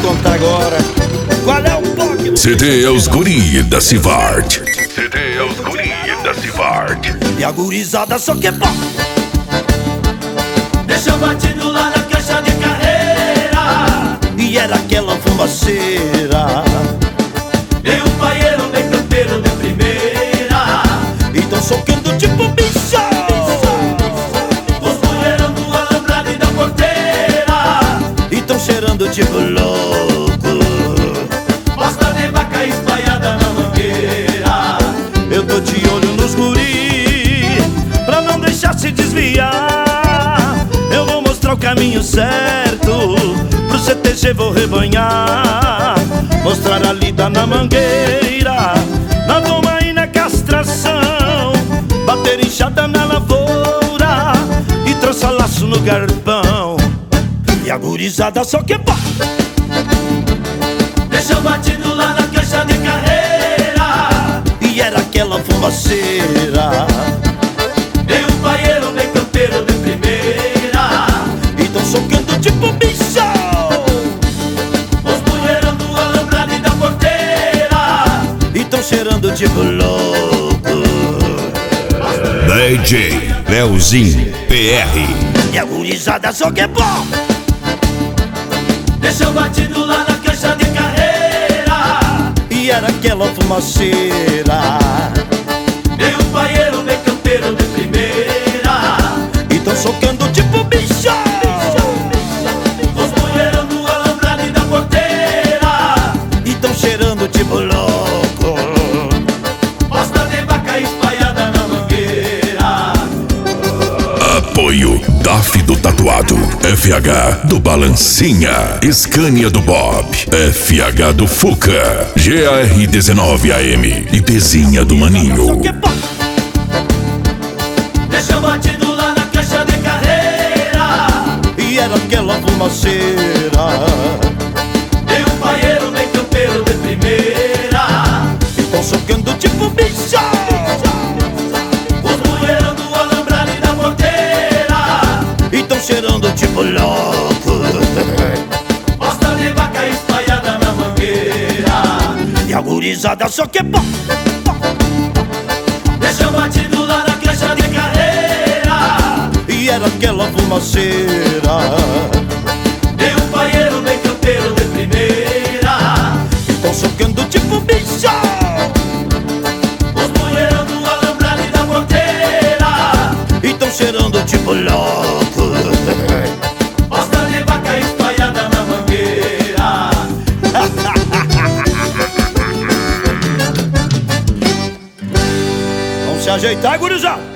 contar agora qual é o POC. CD é os guri da Civart. CD é os guri da Civart. E a gurizada só quer POC. Deixa batido lá na caixa de carreira. E era aquela fumaceira. E o paieiro bem campeiro de primeira. E tão socando tipo bicho. Os mulherão do alambrado e da porteira. E tão cheirando tipo louco. Bosta de vaca espalhada na mangueira. Eu tô de olho nos guri, pra não deixar se desviar. Eu vou mostrar o caminho certo, pro CTG vou rebanhar. Mostrar a lida na mangueira, na doma e na castração. Bater enxada na lavoura e trançar laço no garpão. E a gurizada só quer pá. Deixa batido lá na caixa de carreira. E era aquela fumaceira. E o paieiro bem campeiro de primeira. E tão socando tipo bicho. Os mulherão do alambrado e da porteira. E tão cheirando tipo louco. DJ Leozinho PR. E a gurizada só quer pó. Deixa batido lá na caixa de carreira. E era aquela fumaceira. E o paieiro bem campeiro de primeira. E tão socando tipo bicho. Os mulherão do alambrado e da porteira. E tão cheirando tipo louco. Bosta de vaca espalhada na mangueira. Apoio DAF do Tatuado, FH do Balancinha, Scania do Bob, FH do Fuca, GAR19AM e Pezinha do Maninho. Só quer pó. Deixa batido lá na caixa de carreira. E era aquela fumaceira. E o paieiro bem campeiro de primeira. E tão socando tipo bicho. Os mulherão do alambrado e da porteira. E tão cheirando tipo louco. Bosta de vaca espalhada na mangueira. E a gurizada só quer pó. Deixa batido lá na caixa de carreira. E era aquela fumaceira. E o paieiro bem campeiro de primeira. E tão socando tipo bicho. Os mulherão do alambrado e da porteira. E tão cheirando tipo louco. Bosta de vaca espalhada na mangueira. Vamos se ajeitar, gurizada.